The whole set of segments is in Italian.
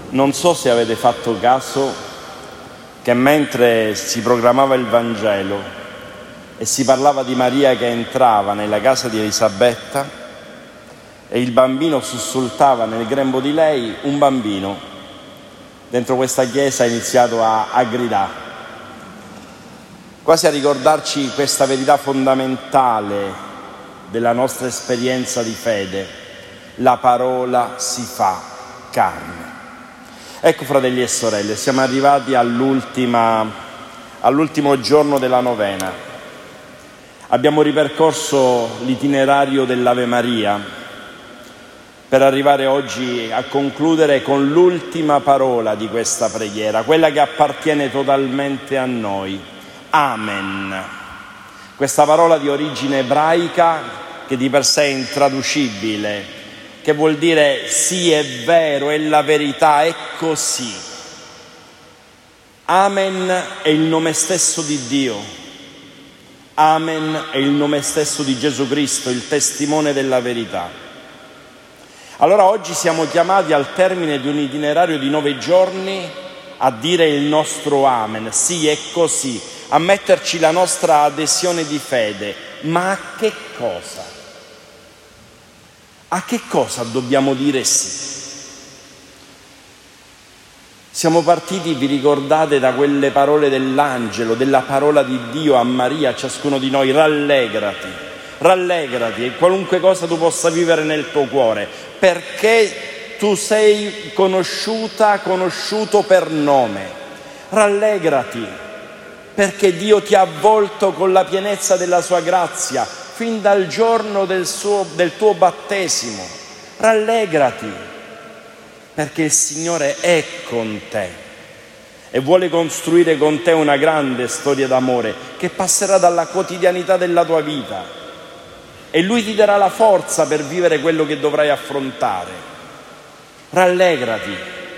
Non so se avete fatto caso che mentre si proclamava il Vangelo e si parlava di Maria che entrava nella casa di Elisabetta e il bambino sussultava nel grembo di lei, un bambino dentro questa chiesa ha iniziato a gridare, quasi a ricordarci questa verità fondamentale della nostra esperienza di fede: la parola si fa carne. Ecco, fratelli e sorelle, siamo arrivati all'ultimo giorno della novena. Abbiamo ripercorso l'itinerario dell'Ave Maria per arrivare oggi a concludere con l'ultima parola di questa preghiera, quella che appartiene totalmente a noi. Amen. Questa parola di origine ebraica che di per sé è intraducibile, che vuol dire sì, è vero, è la verità, è così. Amen è il nome stesso di Dio. Amen è il nome stesso di Gesù Cristo, il testimone della verità. Allora oggi siamo chiamati al termine di un itinerario di 9 giorni a dire il nostro Amen, sì, è così, a metterci la nostra adesione di fede. Ma a che cosa? A che cosa dobbiamo dire sì? Siamo partiti, vi ricordate, da quelle parole dell'angelo, della parola di Dio a Maria, a ciascuno di noi: rallegrati, rallegrati, e qualunque cosa tu possa vivere nel tuo cuore, perché tu sei conosciuto per nome. Rallegrati, perché Dio ti ha avvolto con la pienezza della sua grazia, fin dal giorno del tuo battesimo. Rallegrati, perché il Signore è con te e vuole costruire con te una grande storia d'amore che passerà dalla quotidianità della tua vita, e Lui ti darà la forza per vivere quello che dovrai affrontare. Rallegrati,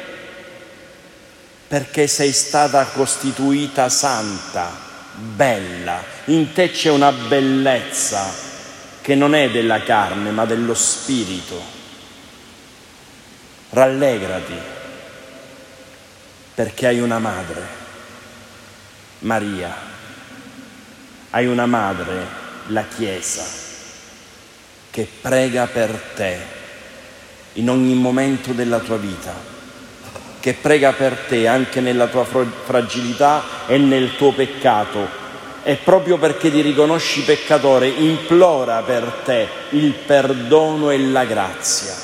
perché sei stata costituita santa, bella. In te c'è una bellezza che non è della carne ma dello spirito. Rallegrati, perché hai una madre, Maria. Hai una madre, la Chiesa, che prega per te in ogni momento della tua vita, che prega per te anche nella tua fragilità e nel tuo peccato, e proprio perché ti riconosci peccatore implora per te il perdono e la grazia.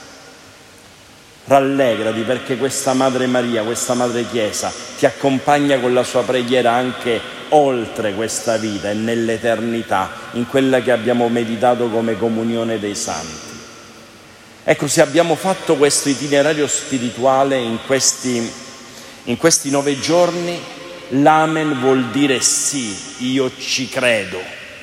Rallegrati, perché questa Madre Maria, questa Madre Chiesa ti accompagna con la sua preghiera anche oltre questa vita e nell'eternità, in quella che abbiamo meditato come comunione dei santi. Ecco, se abbiamo fatto questo itinerario spirituale in questi 9 giorni, l'amen vuol dire sì, io ci credo.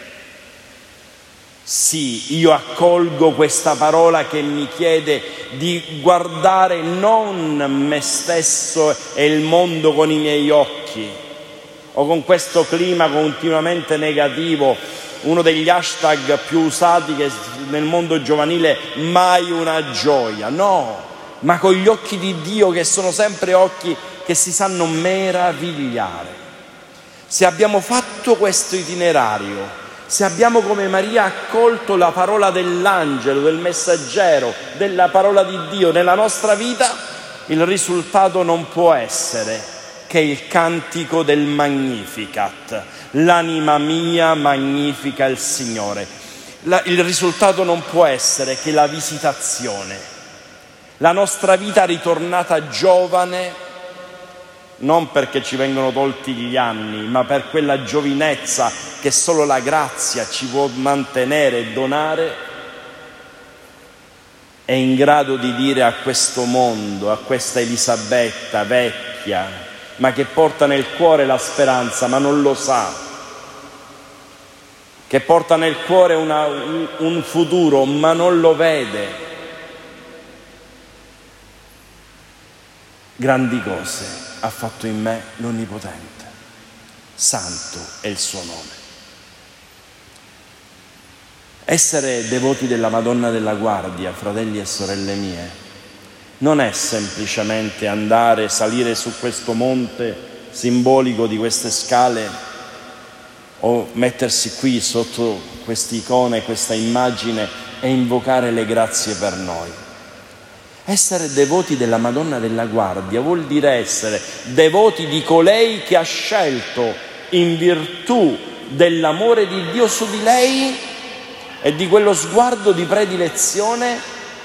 Sì, io accolgo questa parola che mi chiede di guardare non me stesso e il mondo con i miei occhi, o con questo clima continuamente negativo, uno degli hashtag più usati che nel mondo giovanile, mai una gioia. No, ma con gli occhi di Dio, che sono sempre occhi che si sanno meravigliare. Se abbiamo fatto questo itinerario, se abbiamo come Maria accolto la parola dell'angelo, del messaggero, della parola di Dio nella nostra vita, il risultato non può essere che il cantico del Magnificat. L'anima mia magnifica il Signore. Il risultato non può essere che la visitazione, la nostra vita ritornata giovane, non perché ci vengono tolti gli anni, ma per quella giovinezza che solo la grazia ci può mantenere e donare, è in grado di dire a questo mondo, a questa Elisabetta vecchia, ma che porta nel cuore la speranza ma non lo sa, che porta nel cuore un futuro ma non lo vede: grandi cose ha fatto in me l'Onnipotente, santo è il suo nome. Essere devoti della Madonna della Guardia, fratelli e sorelle mie, non è semplicemente andare, salire su questo monte simbolico di queste scale o mettersi qui sotto quest'icona e questa immagine e invocare le grazie per noi. Essere devoti della Madonna della Guardia vuol dire essere devoti di colei che ha scelto, in virtù dell'amore di Dio su di lei e di quello sguardo di predilezione,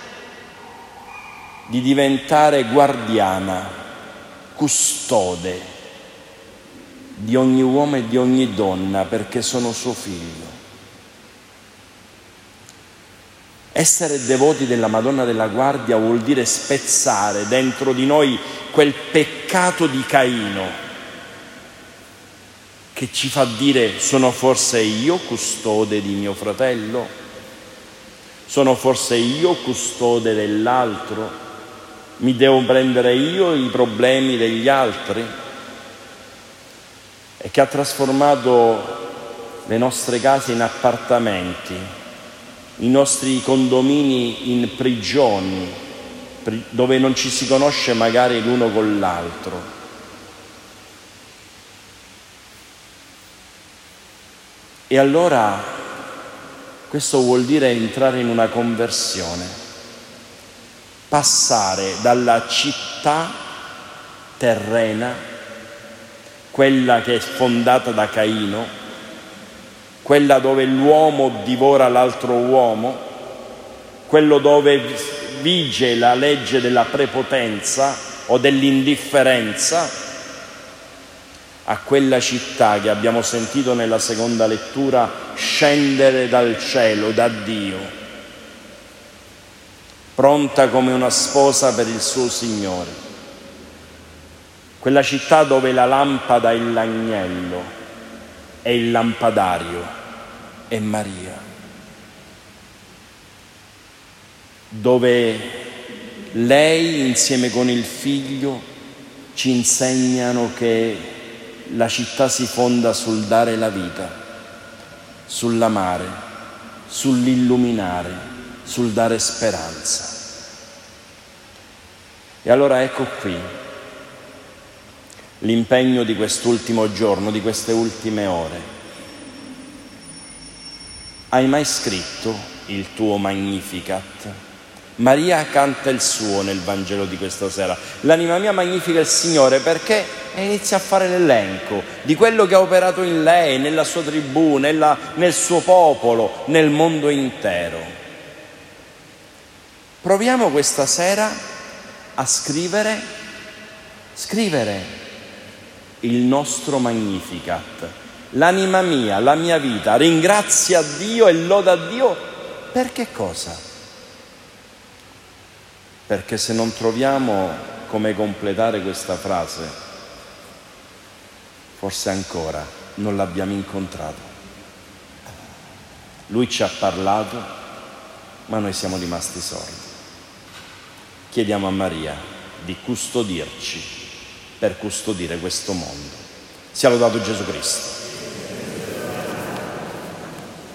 di diventare guardiana, custode di ogni uomo e di ogni donna, perché sono suo figlio. Essere devoti della Madonna della Guardia vuol dire spezzare dentro di noi quel peccato di Caino che ci fa dire: sono forse io custode di mio fratello? Sono forse io custode dell'altro? Mi devo prendere io i problemi degli altri? E che ha trasformato le nostre case in appartamenti, i nostri condomini in prigioni, dove non ci si conosce magari l'uno con l'altro. E allora questo vuol dire entrare in una conversione, passare dalla città terrena, quella che è fondata da Caino, quella dove l'uomo divora l'altro uomo, quello dove vige la legge della prepotenza o dell'indifferenza, a quella città che abbiamo sentito nella seconda lettura scendere dal cielo, da Dio, pronta come una sposa per il suo Signore. Quella città dove la lampada è l'agnello e il lampadario è Maria, dove lei insieme con il figlio ci insegnano che la città si fonda sul dare la vita, sull'amare, sull'illuminare, sul dare speranza. E allora ecco qui l'impegno di quest'ultimo giorno, di queste ultime ore. Hai mai scritto il tuo Magnificat? Maria canta il suo nel Vangelo di questa sera. L'anima mia magnifica il Signore, perché inizia a fare l'elenco di quello che ha operato in lei, nella sua tribù, nel suo popolo, nel mondo intero. Proviamo questa sera a scrivere il nostro Magnificat. L'anima mia, la mia vita ringrazia Dio e loda Dio. Per che cosa? Perché se non troviamo come completare questa frase, forse ancora non l'abbiamo incontrato. Lui ci ha parlato, ma noi siamo rimasti sordi. Chiediamo a Maria di custodirci per custodire questo mondo. Sia lodato Gesù Cristo.